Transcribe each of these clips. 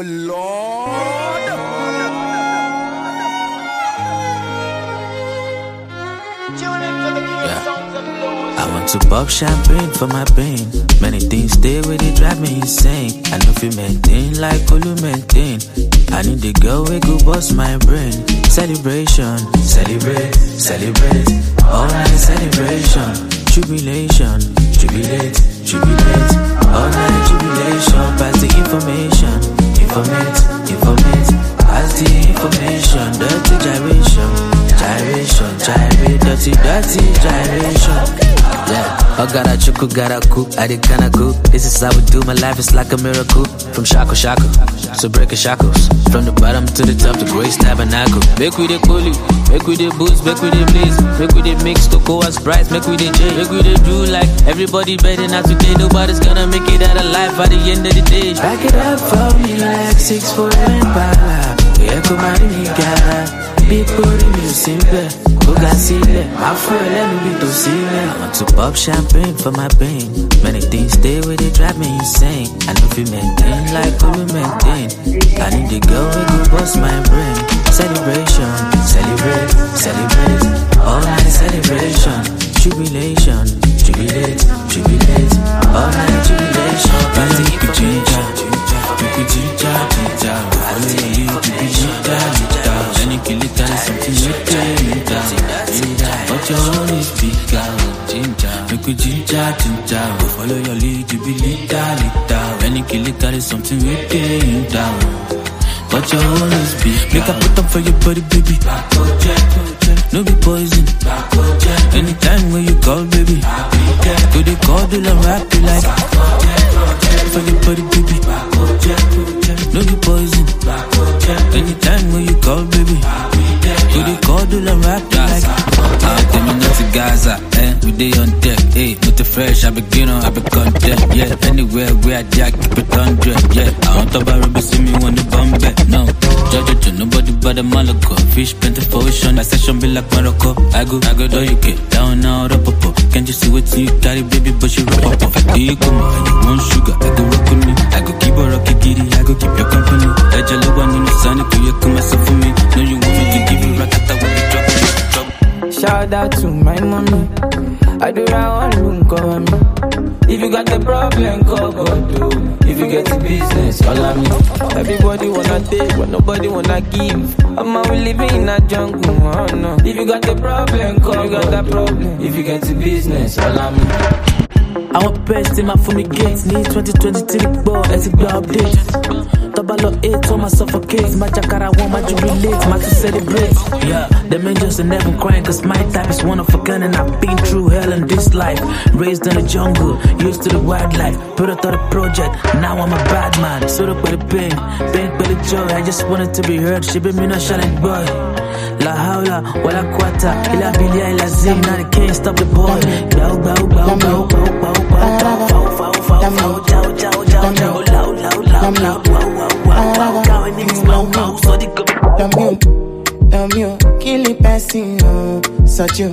Lord. I want to pop champagne for my pain. Many things stay with it, drive me insane. I know if you maintain like Olu maintain. I need the girl we go bust my brain. Celebration, celebrate, celebrate. All night celebration. Jubilation, jubilate, jubilate. All night jubilation. Pass the information, informate, informate. Pass the information. Dirty gyration, gyration, gyrate. Dirty, dirty gyration. Yeah, I gotta chuckle, gotta cook, I did kinda cook. This is how we do, my life is like a miracle. From shackle, shackle, so breaking shackles. From the bottom to the top, the Grace Tabernacle. Make we the coolie, make we the booze, make we the blaze. Make we the mix, cocoa and Sprite, make we the J. Make we the do like everybody betting not today. Nobody's gonna make it out alive by the end of the day. Back it up for me like 6 for Empire. Yeah, come on, nigga. People in you simple. My friend, let me be to see it. I want to pop champagne for my pain. Many things stay with it, drive me insane. I know if you maintain like who we maintain. I need the girl who go bust my brain. Celebration, celebrate, celebrate. All night celebration. Jubilation, jubilate, jubilate. All night jubilation. Party for ginger, ginger, ginger. Any kill it, that is something you can. But your own is bigger, ginger. Make we ginger, ginger. Follow your lead, you be leader. Any kill it, that is something we can down. But your own is bigger. Make a put up for your body, baby. No be poison. Anytime when you call, baby. Go they call, do the rap you like. For your body, baby. No be poison. Anytime when you call, baby. Go they call, do the rap you like. Tell me not to Gaza, we day on deck, with the fresh, I begin on, I be content, yeah. Anywhere where I jack, keep it 100, yeah. I don't talk about rubber, see me when the bomb back, no. Judge, nobody but the Malaco. Fish, plenty ocean, my session be like Morocco. I go, do you get down now, up. Can't you see what you carry, baby, but you rap up. Do you come on, you want sugar, I go rock with me. I go keep a rocky giddy, I go keep your company. I just love one in the sun, you come myself for me. No, you want me to give you rock, I will be dropping. Shout out to my mommy. I do round room, cover me. If you got the problem, call God. If you get the business, follow me. Everybody wanna take, but nobody wanna give. I'm out living in a jungle, oh no. If you got the problem, call God. You got that problem. If you get the business, follow me. I want best in my fumigate. Need 2023 ball, let's go update. Double 8 on my suffocate. My jacara want my jubilate, my to celebrate. Yeah, the angels are never crying, cause my type is one of a gun. And I've been through hell in this life. Raised in the jungle, used to the wildlife. Put out the project, now I'm a bad man. Sort up with the pain, pain with the joy. I just wanted to be heard, she be me no challenge boy. La haula, wala quata, ila bilia, ila zing. Now they can't stop the boy. Bow, bow, bow, bow, bow, bow. Kill it passing, such you,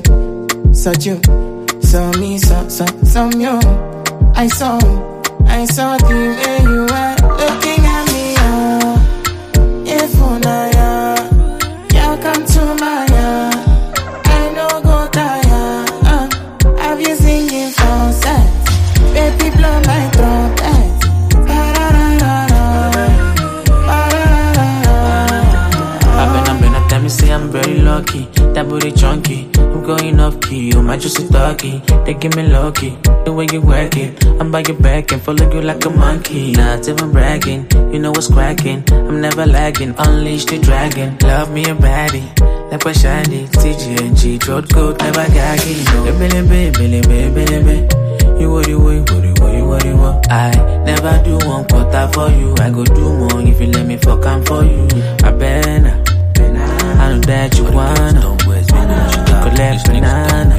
saw me, saw you. I saw the way you were looking at me, if you come to my I know go tire, have you singing falsetto? Baby, blow my trumpet. I've been a time you say I'm very lucky. That booty chunky, I'm going off key. You might just a talkie, they give me lucky. The way you work it, I'm by your back and follow you like a monkey. Not even bragging, you know what's cracking. I'm never lagging, unleash the dragon. Love me a baddie, like what shiny. TGNG, throat coat, never gagging. Baby. You what you want. I never do one quarter for you. I go do more if you let me fuck I'm for you. I better. I know that you wanna. Collect banana.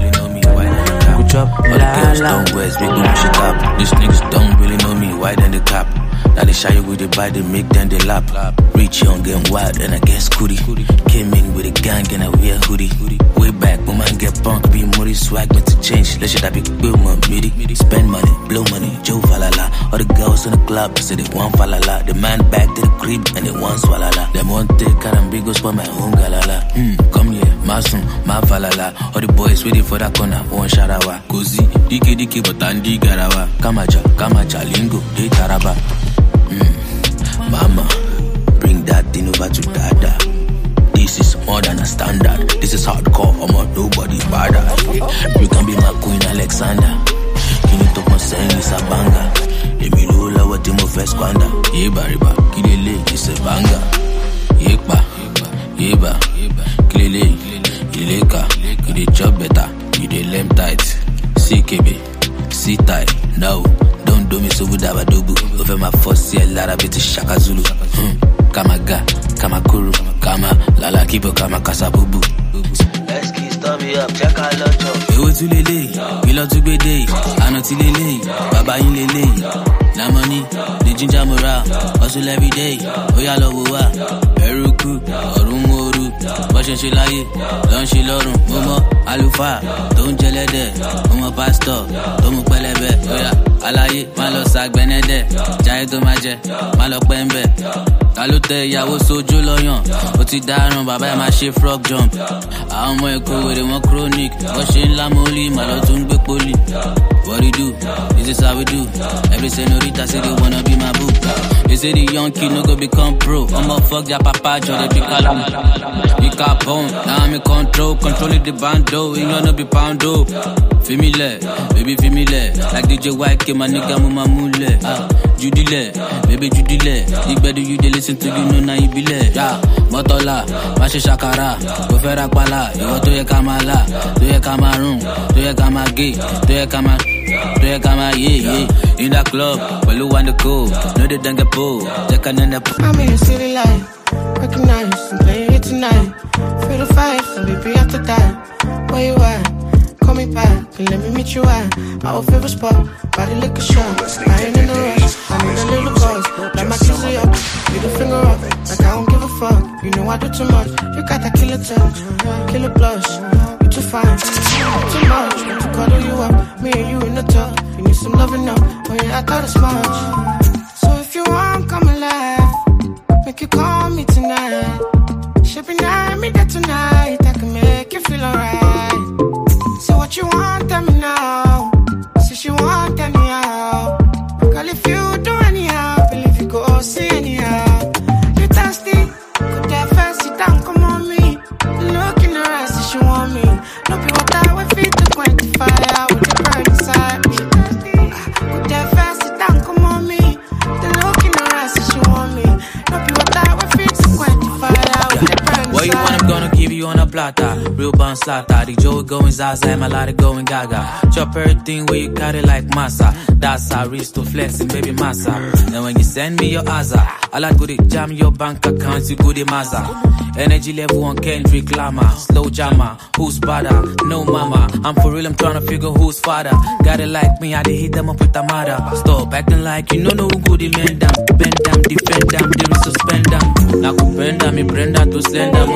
Good job. All the girls don't wear big booty shit up. These niggas don't really know me. Why then the cop? Now they shy with the body, make them they lap. Rich, young, and wild, and I get scooty. Came in with a gang and I wear hoodie. Way back, when man get punk, be moody, swag me to change. Let shit I be real, man, midi. Spend money, blow money, Joe Falala. All the girls in the club say they want Falala. The man back to the crib and they want Swalala. Them want take carambigos for my own galala. Come here, Masun, my Falala. All the boys waiting for that corner, one sharawa. Kozi, diki but andi garawa. Kamacha, lingo, de taraba. Mama, bring that thing over to Dada. This is more than a standard. This is hardcore, I'm on nobody's bada. You can be my queen Alexander. Can you talk my saying it's a banger? Let me know la what you first squander. Yeba riba, kilele, it's a banger. Yeba, kilele, ileka, you dey chop better, you dey lem tight. CKB, sit tight, no. Don't do me so good abadobu. Over my first year, Lara bit Shaka Zulu. Kamaga, Kamakuru, Kama, Lala Kibo, Kama Kasabubu. Let's keep stop me up, check out Locho. Ewo to Lele, Kilo to Bede, Anoti Lele, Baba in Lele. Na money, the ginger morale, hustle every day. Oya Lowa, Eruku, Orumoru, Bashan Shilaye, Don Shilorun, Momo, Alufa, Don Jelede, Momo Pastor, Domo Pelebe, Oya. Alaye, malo sag benede, jaye to maje, malo pembe. Kalute ìyàwó sojú lọ́yàn, ó ti dáràn bàbá ẹ̀ máa ṣe frog jump. Àwọn ọmọ ẹ̀kọ́ wèrè wọn chronic, wọ́n ṣe ńlá mọ́lì, màlọ́ tún gbé poli. What you do, this is how we do. Every senorita say they wanna be my boo. They say the young kid no go become pro. I'ma fuck their papa, Joe, they be calm. Be capone, now I'm in controlling the bando, you know no be poundo. Femile, baby femile, like DJ White, my nigga mama mule. Judile, baby Judile, the better you they listen to you know now you be le. Yeah, Motola, Mashi Shakara, Gofera Pala, you want to ye Kamala, to ye Cameroon, to ye Kamagi, to ye Kama. Yeah. In that club, well, you want to go. No, they don't get pulled. I'm in the city light, recognize and play it tonight. Feel the fight, and baby, I have to die. Where you at? Call me back, and let me meet you at our favorite spot, by the liquor shop. I ain't in a rush, I need a little buzz. Like my kizzy up, get a finger up, like I don't give a fuck. You know I do too much, you got that killer touch, killer blush. You too fine, too much, want to cuddle you up. Me and you in the tub, you need some loving up. Oh yeah, I thought it's much. So if you want, come alive, make you call me tonight. Shipping night, me there tonight, I can make you feel alright. So what you want, tell me now. Since you want, tell me how. Girl, if you do anyhow, believe you go see anyhow. You thirsty? Could that fancy down, come on me. Look in her eyes if she want me. No be what I would feed to quench the fire with the burn inside me. Could that fancy down, come on me. The look in her eyes if she want me. No be what I would feed to quench the fire with the burn inside me. What you want, I'm gonna give you on a platter. Real bun slaughter. The Joe going Zaza, I'm a lot of going Gaga. Chop everything where you got it like massa. That's how wrist to flexing, baby massa. And when you send me your Aza, I like good jam your bank account, you good Maza. Energy level on Kendrick Lamar. Slow jammer, who's better? No mama. I'm for real, I'm trying to figure who's father. Got it like me, I did hit them up with a mother. Stop acting like you know no good, men down. Bend down, defend them, they will suspend them. Now bend them, me Brenda to send them.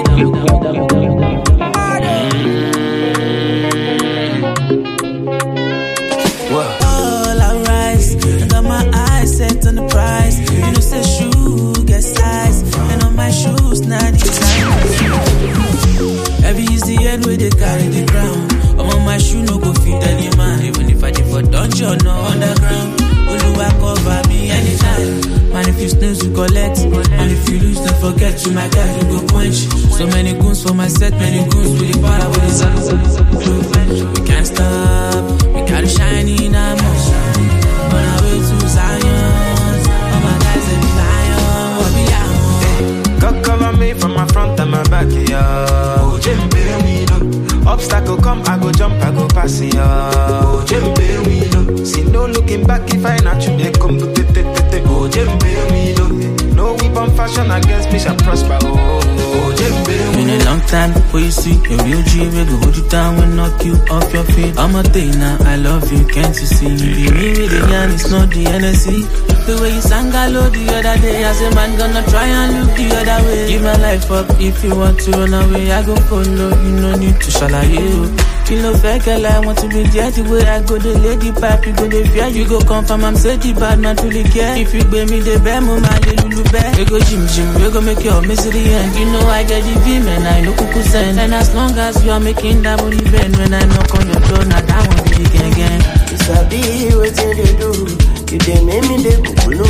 All I rise, I got my eyes set on the prize. You know, say shoe get size, and on my shoes, not design. Heavy is the end where they carry the ground. I'm on my shoe, no go fit any man. Even if I did for dungeon or underground, Oluwa cover me anytime. Man, if you snooze, you collect. And if you lose, don't forget you, my guy, you go quench. So many goons for my set, many goons with the power with the sun. We can't stop, we gotta shine in our motion. On our way to Zion, all my guys in Zion, what we are. God cover me from my front and my back, yeah. Oh, Jembe, we know. Obstacle come, I go jump, I go pass, yeah. Oh, Jembe, we know. See no looking back if I not you, they come to te. Oh, Jembe, we know. No weapon fashion against me shall prosper. Oh, Jembe, we know. long time before you see a real G, we go hold you down and knock you off your feet. I'm a day now, I love you, can't you see? Be me with the yarn, it's not the NSC. The way you sang hello the other day, I said man gonna try and look the other way. Give my life up if you want to run away, I go follow, you no need to shala you. Feel no fake, I want to be there the way I go, the lady pipe, you go the fear, you go confirm, I'm say the bad man truly care. If you pay me the bad mama, the lulu bad. We go gym, we go make your misery end. You know I get the beam and I know kuku send. And as long as you are making that money bend, when I knock on your door, now that won't be again. It's a be what they do. You dey make me dey kulu.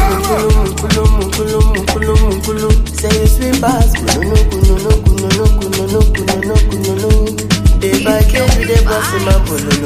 Say you sweet bass, kulu. Day by day you dey boss in my bololo.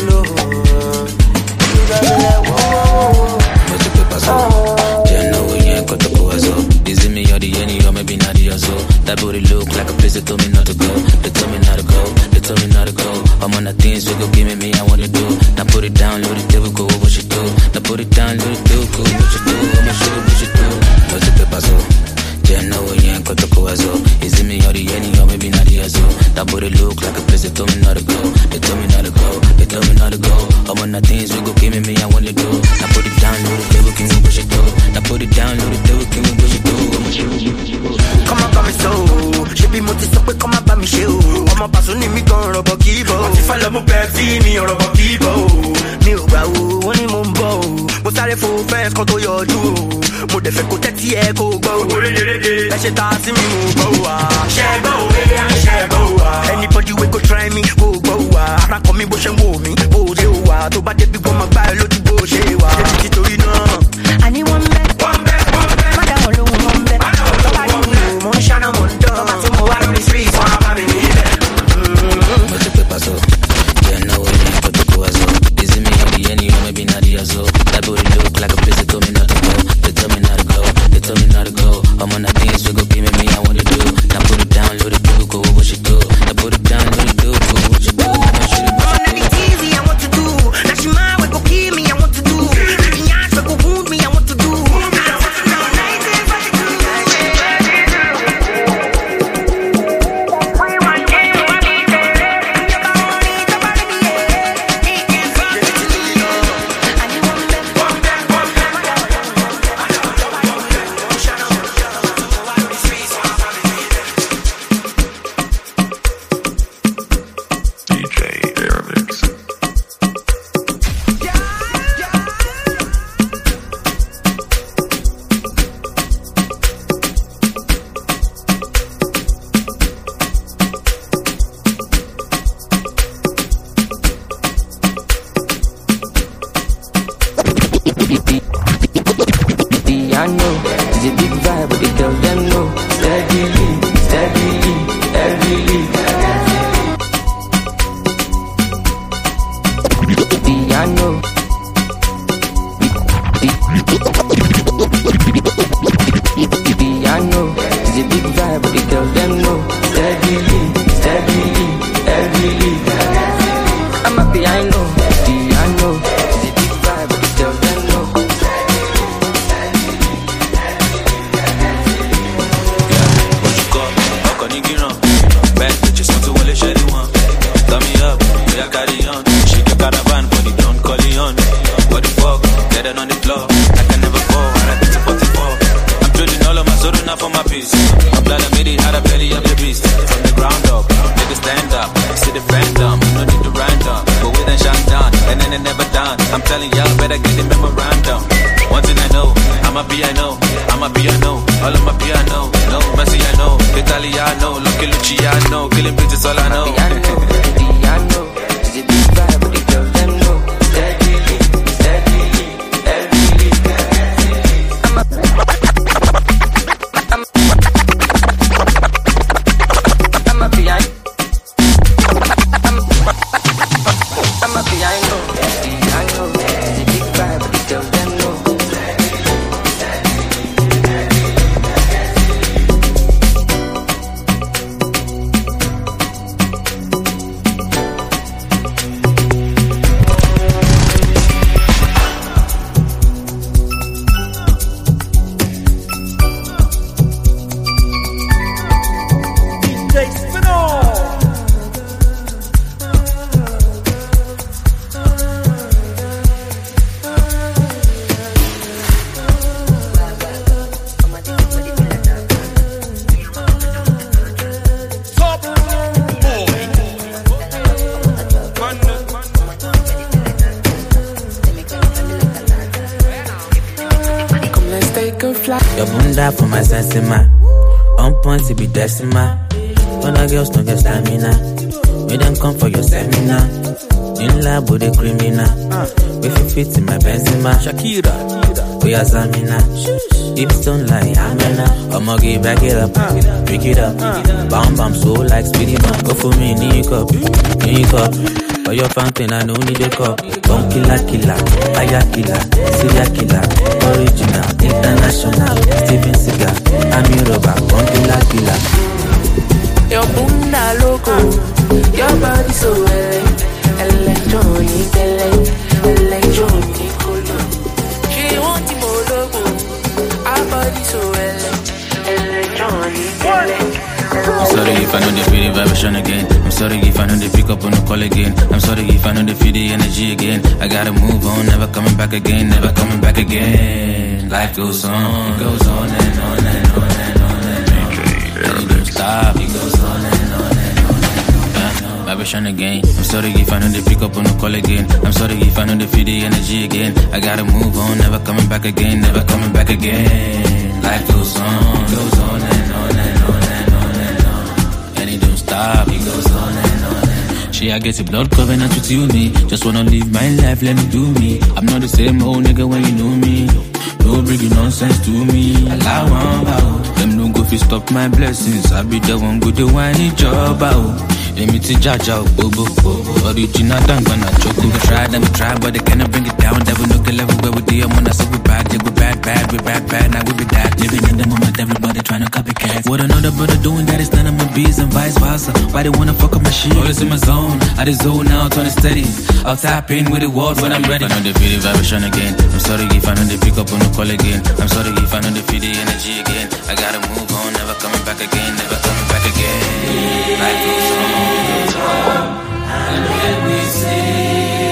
You got me like whoa. What's the paper so? Jenna, we ain't got to go as well. Is it me or the any or maybe not the so? That booty look like a place they told me not to go. They told me not to go. They told me not to go. I'm on the things we go give me I want to do. Now put it down, load it, there we go, what you do. Now put it down, load it, there we go, what you do. I'ma show you what you do. What's the paper so? Jenna, we ain't got to go as well. Is it me or the any or maybe not the so? That booty look like a place they told me not to go. They told me not to go. They told me not to go. I'm on the things we go give me I want to do. Now put it down, load it, there we go, what you do. Now put it down, load it, there we go, what you do. I'ma show you what you do. Come on, come so. She be multi so quick, come on, me show. I'm a passo ni mi con robo kibo. What if I love my baby, me or robo kibo? Mi ò gbà o, wọ́n ní mo ń bọ̀ o. Mo sáré fún fẹ́ǹsì kan tó yọjú o. Mo dẹ̀ fẹ́ kó tẹ́tí ẹ kó gbọ́ o. Ẹ ṣe ta sí mi mo gbọ́ wa. Ṣẹ́gbọ́ o, ṣẹ́gbọ́ o. Anybody wey go try me, kó gbọ́ wa. Ara kọ mi bó ṣe ń wò mí, bó ṣe wà. Tó bá débi wọ́n máa gbá ẹ lójú bó ṣe wà. Ṣé ti torí náà? Àní wọ́n bẹ́. Má dá wọn lóhùn wọ́n bẹ́. Tọ́ba yìí ni mo ń ṣáná mo ń dán. Tọ́ba tí mo wá lórí street, wọ́n á bá mi níbẹ̀. What's the paper so? Jenna, we ain't got to go as well. Is it me or the any or maybe not the so? That booty look like a place they told me not to go. They told me not to go. They told me not to go. I'm on the things we go give me I want to do. Now put it down, load it, do go, what you do. Now put it down, load it, do go, what you do. I'ma show you what you do. It's easy, I want to do. Now she mind we go kill me, I want to do. Now the yarns we go wound me, I want to do. for my sense in my. On point to be decimal. When the girls don't get stamina, we them come for your seminar. In lab with the criminal. If you fit in my Benzema, Shakira, we are Zamina. Hips don't lie, Amena. I'ma get back it up, pick it up. Bam bam, so like speedy bump. Go for me, need cup. For your fountain, I don't need a cup. Don't killer, fire killer, serial killer, original, international. Steven Seagal, I'm your robber, don't killer. Your bunda loco, your body so electronic, electronic. She want the more logo, our body so electronic. I'm sorry if I know they feel the vibration again. I'm sorry if I know they pick up on the call again. I'm sorry if I know they feel the energy again. I gotta move on, never coming back again, never coming back again. Life goes on, it goes on and on and on and on and on. And it don't stop, it goes on and on and on and on. Vibration again. I'm sorry if I know they pick up on the call again. I'm sorry if I know they feel the energy again. I gotta move on, never coming back again, never coming back again. Life goes on, it goes on and on and on and on and on. And it don't stop, it goes on and on and on. She, I get a blood covenant with you, me. Just wanna live my life, let me do me. I'm not the same old nigga when you know me. No bringing nonsense to me. Allow one bow. Them don't go fi stop my blessings. I be the one with the whiny job out. Let me to Jaja, Bobo. Original Dangan, I choke. We try, but they cannot bring it down. Devil no kill everywhere with the amount. I say we bad, yeah, we bad. Now we be that. Living in the moment, everybody trying to copycat. What another brother doing that is none of my bees and vice versa. Why they wanna fuck up my shit? Always in my zone. I just zone out on the steady. I'll tap in with the walls when I'm ready. I know they feel the vibration again. I'm sorry if I know they pick up on the call again. I'm sorry if I know they feel the energy again. I gotta move on, never coming back again, never coming back again. Life goes on, and when we say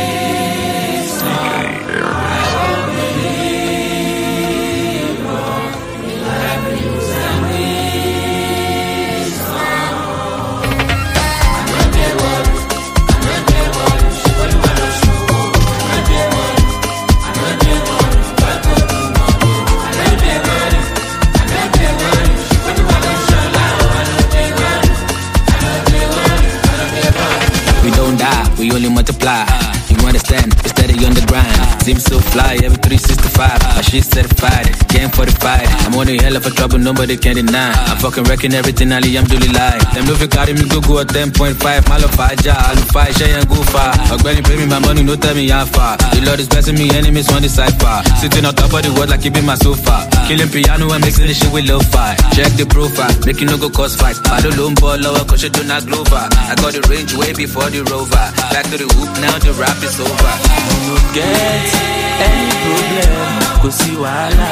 we only multiply. You understand? It's steady on the grind. Seems so fly, every 365. My shit certified, game fortified. I'm on a hell of a trouble, nobody can deny. I'm fucking wrecking everything, Ali, I'm doing lie. Them no fake carry me go at 10.5. Malofaja, Alufai, Shay and Goofa. Ogbenny pay me my money, no tell me how far. The Lord is blessing me, enemies want the cipher. Sitting on top of the world like keeping my sofa. Killing piano and mixing the shit with lo-fi. Check the profile, make you no go cause fight. I don't loan ball lower, cause you do not global. I got the range way before the rover. Back to the hoop, now the rap is over. No get any problem, go see wahala.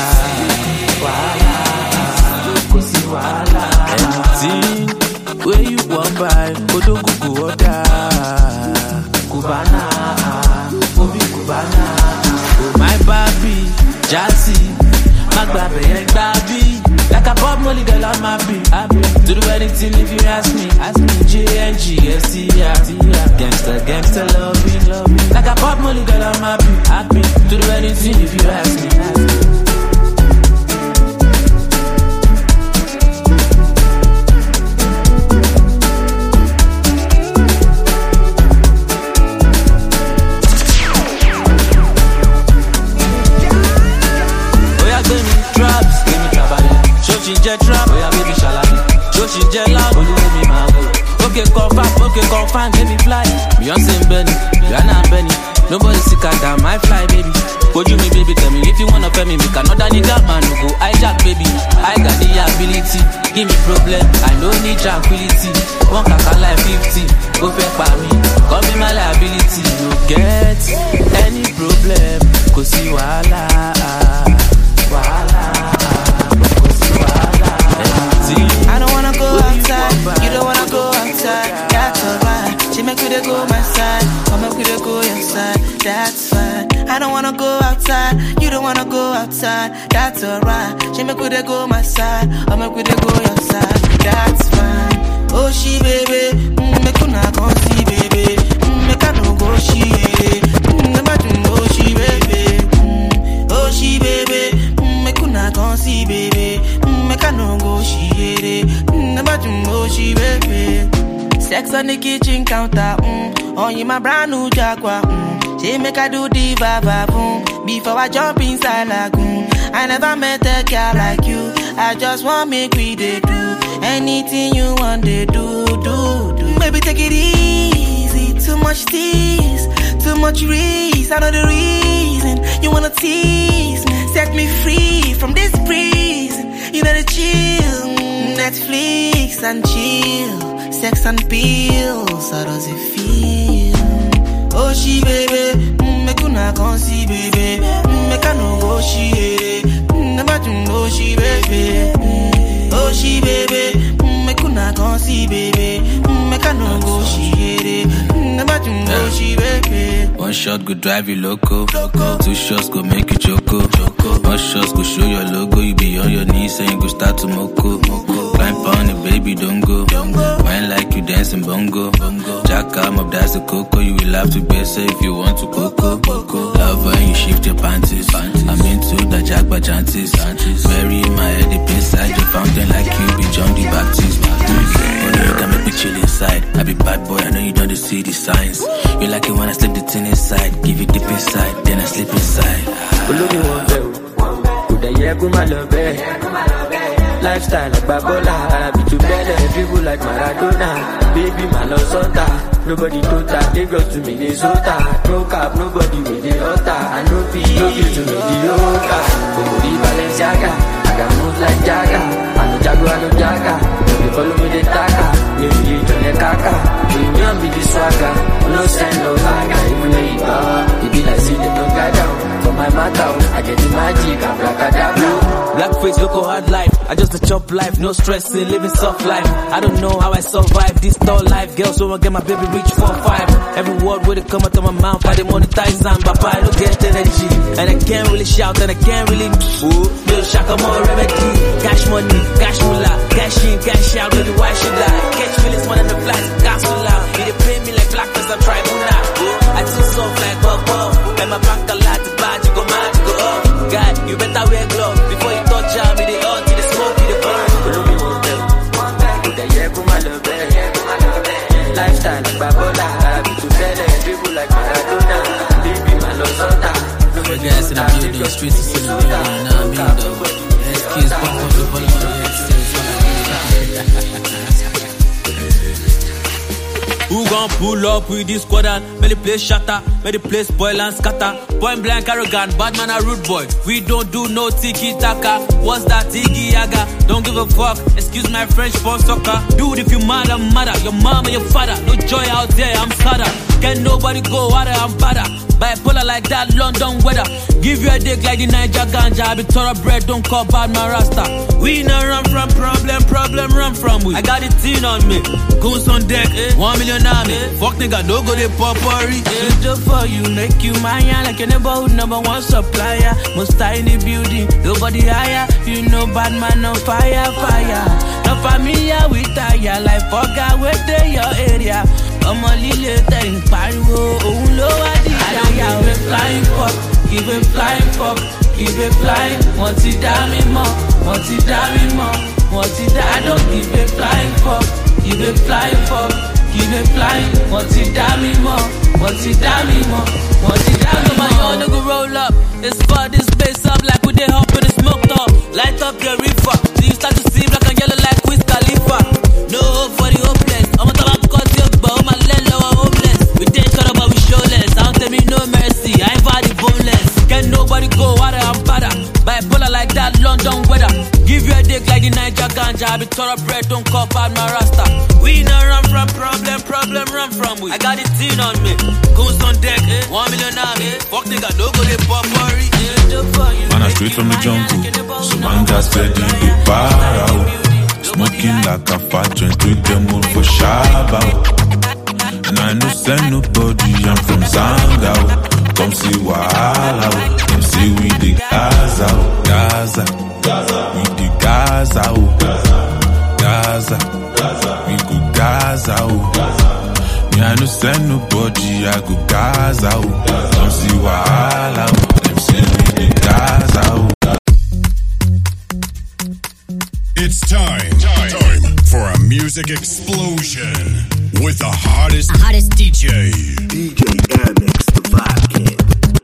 Anything where you want buy, go to go order. Cubana, Obi Cubana. Oh my baby, Jazzy, my baby, baby. Like a Bob Molly girl on my beat. To do anything if you ask me. J-N-G-S-T-R. Gangster, loving. Like a Bob Molly girl on my beat. To do anything if you ask me. Jet trap, oh yeah, baby, shalami. Joshi jet loud, only let me my way. Okay, confirm, let me fly. Beyonce and Benny, Rihanna and Benny. Nobody sick down my fly, baby. Go you me, baby, tell me if you wanna pay me. Make another nigga man who go hijack, baby. I got the ability, give me problem. I don't need tranquility. One kaka like 50, go fake by me. Call me my liability. You get any problem, go see wahala. I don't wanna go outside, you don't wanna go outside, that's alright. She make me to go my side, come make me to go your side, that's fine. I don't wanna go outside, you don't wanna go outside, that's alright. She make me to go my side, come make me to go your side, that's fine. Oh she baby, make you not go see baby, make I don't go she, oh she baby, make you not go see baby. she baby. Sex on the kitchen counter, on you my brand new Jaguar, she make I do the va boom. Before I jump inside lagoon, I never met a girl like you. I just want make we do anything you want to do. Baby, take it easy, too much tease, too much risk. I know the reason you wanna tease me. Set me free from this prison. You better chill, Netflix and chill, sex and pills. How does it feel? Oh, she baby, make una come see baby, make I no go she, never to know she baby. Oh, she baby, make una come see baby, make I no go she, never to know she baby. One shot go drive you loco. Two shots go make you choco. One shot go show your logo. You be on your knees and you go start to moko. Climb on it, baby, don't go. Wine like you dancing bongo. Jack arm up, that's the cocoa. You will have to be safe if you want to coco. Love when you shift your panties. I'm into the jack by chances. Bury my head deep inside your fountain like you be John the Baptist. Only you can make me chill inside. I be bad boy, I know you don't see the signs. You like it when I slip the tin inside. Give it deep inside, then I slip inside. Lifestyle like Babola, I be too better, people like Maradona. Baby, my love Santa, nobody do that. They go to Minnesota, no cap, nobody with the altar. I no be to mediocre. Bobby Balenciaga, I got moves like Jagga. I no Jago, I no Jagga. They follow me the Taka, you be Johnny Kaka. Premium be the swagger, no send no haga. Even though it be like see them don't guide down. For my matter, I get the magic, I'm Blackadabra. Blackface, local hard life. I just a chop life, no stressing, living soft life. I don't know how I survive this tall life. Girls won't get my baby reach 4-5. Every word will come out of my mouth, I demonetize them, but I don't get energy. And I can't really shout, and I can't really no shaka more remedy. Cash money, cash moolah, cash in, cash out, really why should I? Catch feelings more than the flights, gas so loud. They pay me like blackface, I'm trying to now. I too soft like Bobo, and my bank a lot to buy, you go mad, you go up. God, you better wear gloves before you touch out me, they all to the smoke, you the burn. Lifestyle like Babola, I be too better, people like Maradona. Baby, my love Santa. The guys in the building, the streets is in the building, you know what I mean though. Let's kiss pop up the volume on the headset. Who gon' pull up with this squadron? May the place shatter, may the place spoil and scatter. Point blank arrogant, bad man a rude boy. We don't do no tiki-taka. What's that tiki-yaga? Don't give a fuck, excuse my French for soccer. Dude, if you mad, I'm madder. Your mom and your father, no joy out there, I'm sadder. Can't nobody go harder, I'm badder. Bipolar like that, London weather. Give you a dick like the Niger ganja. I be thoroughbred, don't call bad my rasta. We not run from problem run from we. I got the teen on me, goons on deck, 1 million army. Fuck nigga, no go they pop-worry. Do for you, make you mine like your neighborhood #1 supplier. Most tiny building, nobody higher. You know bad man on fire. No familiar with tire, like fuck out with your area. I'm a little thing, pariwo, oh no, I give it flying pop, give it flying pop, give it flying. Want it down me more, want it down me more, want it down. I don't give it flying pop, give it flying pop, give it flying. Want it down me more, want it down me more, want it down me more. My own nigga roll up, it's for this bass up like we they hop in the smoke top. Light up your reefer, so you start to see black and yellow like Wiz Khalifa. No hope for the hopeless, I'm a talk about your bow, my landlord are homeless. We didn't cut up but we showless, I don't tell me no mercy, I ain't body boneless. Can't nobody go harder, I'm badder. Bipolar like that, London weather. Give you a dick like the Niger ganja. I be thoroughbred, don't call bad my rasta. We not run from problem run from we. I got the teen on me, goons on deck, 1 million army. Fuck nigga, no go they pop-worry. Man, I'm straight from the jungle, so man just steady the bar out. Smoking like a fat joint with them all for Shabba. And I no send nobody, I'm from Zangao. Come see Wahala, them see we the Gaza, we the Gaza, we go Gaza. Me I no send nobody, I go Gaza. Come see Wahala, them see we the Gaza. It's time for a music explosion with the hottest DJ. DJ Amex, the Vibe Kid.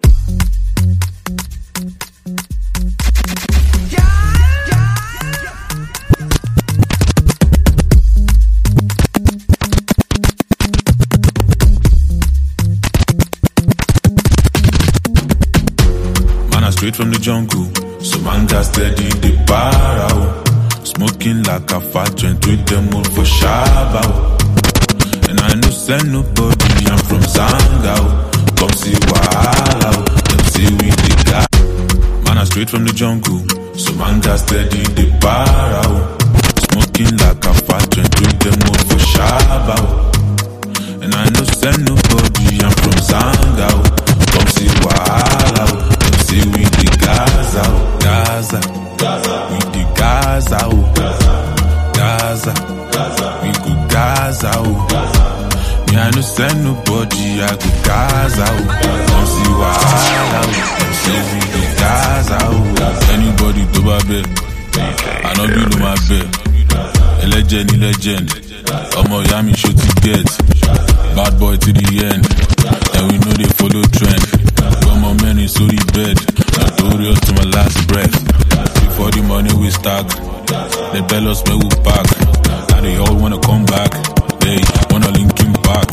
Straight from the jungle, so man got steady the bar out. Smoking like a fat joint with the mood for Shabba. And I no send nobody, I'm from Zanga. Come see Wahala, them see we the guy. Man, I straight from the jungle, so man got steady the bar out. Smoking like a fat joint with the mood for Shabba. And I no send nobody, I'm from Zanga. Come see Wahala. See we the Gaza, Gaza, we the Gaza, Gaza, we go Gaza, me I no send nobody, I go Gaza, don't see Wahala, say we the Gaza, anybody do my bed, I know you do my bed, a legend, Omo Yami shoot to get, bad boy to the end, and we know they follow trend. My men in sorry bed, notorious to my last breath. Before the money we stack, they tell us where we pack. Now they all wanna come back, they wanna link him back.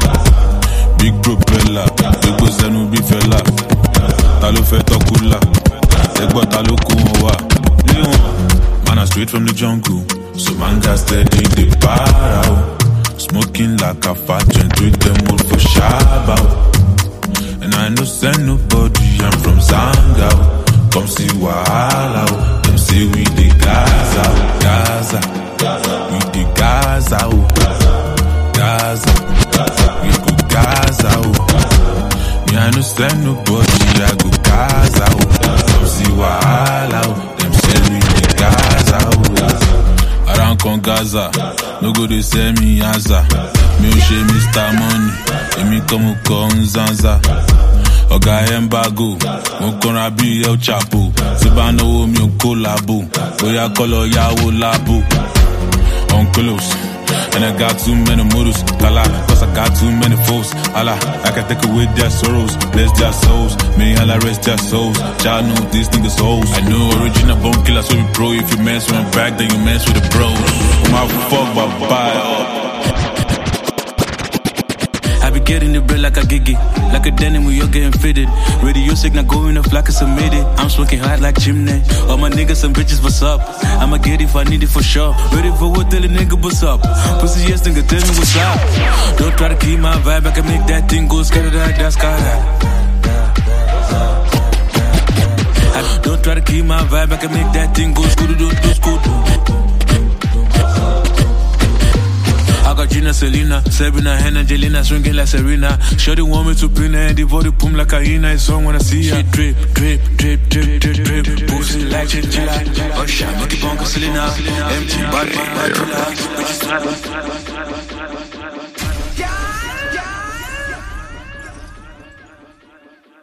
Big propeller, big boss and we be fella. Talo feto kula, tegba talo kuwa. Man, I straight from the jungle, so man got steady the bar out. Smoking like a fat joint with the mood for Shabba. And I no send nobody, I'm from Zanga. Come see Wahala, them say we the Gaza, Gaza, we the Gaza, Gaza, we go Gaza. Me I no send nobody, I go Gaza. Come see Wahala, them say we the Gaza. Around con Gaza, no go they say me Yaza. Me o she Mr. Money, and me come con Zanza. Oga Embago, Mokona bi El Chapo. Sibano mi unko labo, Oya kolo yawo labo. On close, and I got too many models. Lala, cause I got too many foes. Allah, I can take away their sorrows, bless their souls. May Allah rest their souls. Y'all know these niggas hoes. I know original bone killer, so we pro. If you mess with my back, then you mess with the bros. My fuck, bye. I be getting the bread like a giggy, like a denim when you're getting fitted. Radio signal going off like it's submitted. I'm smoking hot like chimney. All my niggas, some bitches, what's up? I'ma get it if I need it for sure. Ready for what, tell a nigga what's up. Pussy yes, nigga, tell me what's up. Don't try to keep my vibe, I can make that thing go scatter that sky. Don't try to keep my vibe, I can make that thing go scooter. I got Gina, Selena, Sabrina, Hannah, Jelena, swinging like Serena. Shorty want me to pin her and devote the pum like a hyena. It's on when I see her. She drip, pussy like chinchilla. Oh shit, make it bongo Selena. Empty body, my